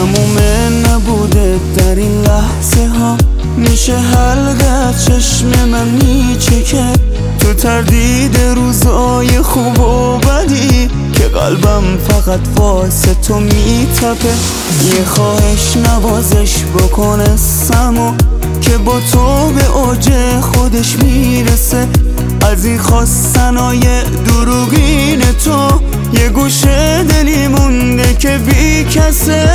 تموم نبوده در این لحظه ها، میشه حلقت چشم من میچکه تو تردید روزای خوب و بدی که قلبم فقط واسه تو میتپه. یه خواهش نوازش بکنه سمو که با تو به اوج خودش میرسه. از این خواستنای دروغین تو یه گوشه دلی مونده که بی کسه.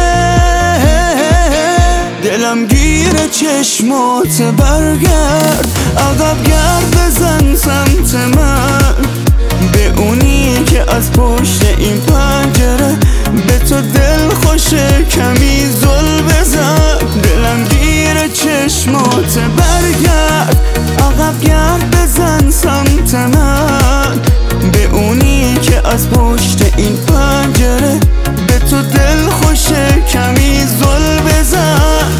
دلم گیره چشمات برگرد، عقب گرد بزن سمت من، به اونی که از پشت این پنجره به تو دل خوشه کمی زل بزن. دلم گیره چشمات برگرد، عقب گرد بزن سمت من، به اونی که از پشت این پنجره به تو دل خوشه کمی زل بزن.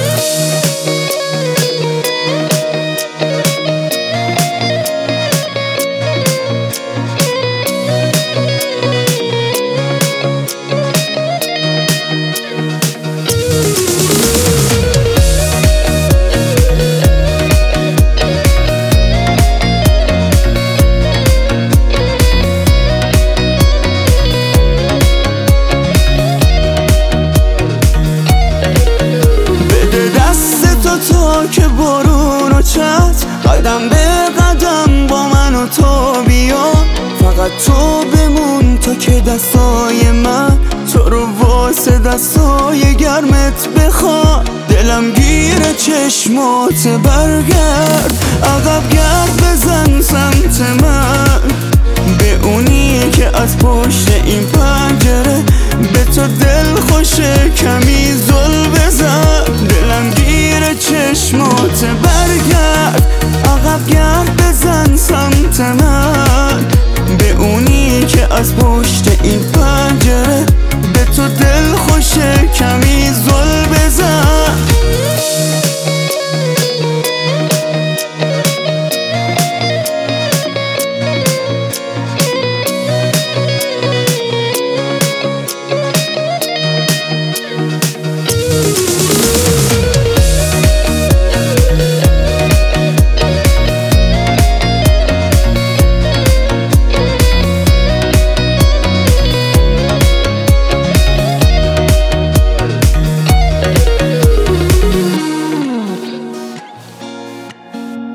تا که بارون و چت قدم به قدم با من و تو بیا، فقط تو بمون تا که دستای من تو رو واسه دستای گرمت بخواد. دلم گیره چشمات برگرد، عقب گرد بزن سمت من، به اونی که از پشت این پنجره به تو دل خوشه کمی زل بزن. دلم گیره چشمات برگرد، عقب گرد بزن سمت من، به اونی که از پشت این پنجره به تو دل خوشه کمی زل بزن.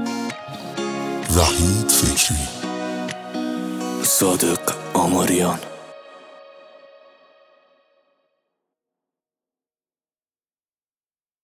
وحید فکری، صادق آماریان.